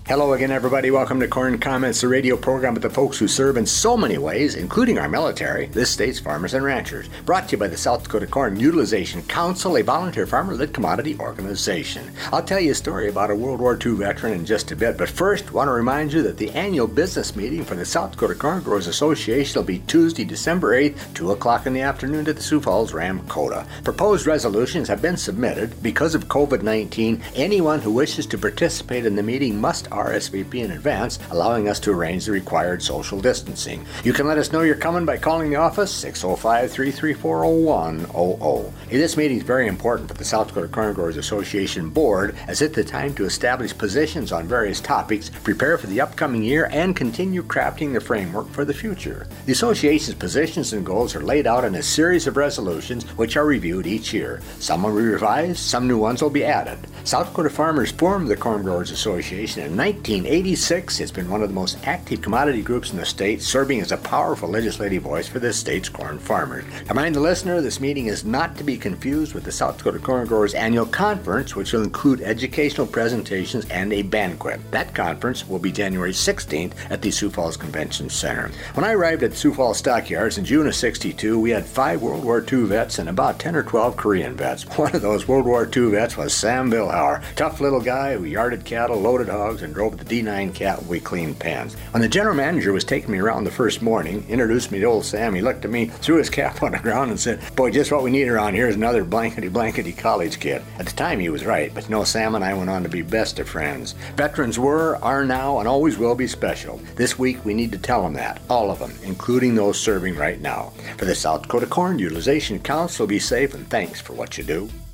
Hello again, everybody. Welcome to Corn Comments, the radio program with the folks who serve in so many ways, including our military, this state's farmers and ranchers. Brought to you by the South Dakota Corn Utilization Council, a volunteer farmer-led commodity organization. I'll tell you a story about a World War II veteran in just a bit, but first, I want to remind you that the annual business meeting for the South Dakota Corn Growers Association will be Tuesday, December 8th, 2 o'clock in the afternoon at the Sioux Falls Ramkota. Proposed resolutions have been submitted. Because of COVID-19, anyone who wishes to participate in the meeting must RSVP in advance, allowing us to arrange the required social distancing. You can let us know you're coming by calling the office 605-334-0100. This meeting is very important for the South Dakota Corn Growers Association Board, as it's the time to establish positions on various topics, prepare for the upcoming year, and continue crafting the framework for the future. The association's positions and goals are laid out in a series of resolutions which are reviewed each year. Some will be revised, some new ones will be added. South Dakota farmers formed the Corn Growers Association in 1986. It's been one of the most active commodity groups in the state, serving as a powerful legislative voice for the state's corn farmers. Remind the listener, this meeting is not to be confused with the South Dakota Corn Growers Annual Conference, which will include educational presentations and a banquet. That conference will be January 16th at the Sioux Falls Convention Center. When I arrived at Sioux Falls Stockyards in June of '62, we had 5 World War II vets and about 10 or 12 Korean vets. One of those World War II vets was Sam Billhauer, tough little guy who yarded cattle, loaded hogs, and drove the D9 cat when we cleaned pens. When the general manager was taking me around the first morning, introduced me to old Sam, he looked at me, threw his cap on the ground, and said, "Boy, just what we need around here is another blankety college kid." At the time, he was right, but Sam and I went on to be best of friends. Veterans were, are now, and always will be special. This week, we need to tell them that, all of them, including those serving right now. For the South Dakota Corn Utilization Council, be safe, and thanks for what you do.